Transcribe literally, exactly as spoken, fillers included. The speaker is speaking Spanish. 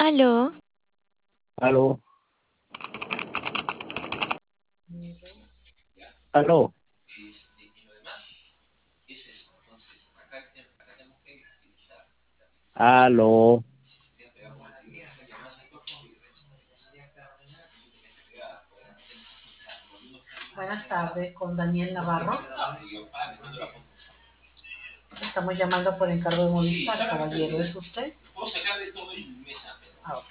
Aló, Aló, aló, aló. Buenas tardes, con Daniel Navarro. Estamos llamando por encargo de Movistar, caballero. ¿Es usted? Ah, ok.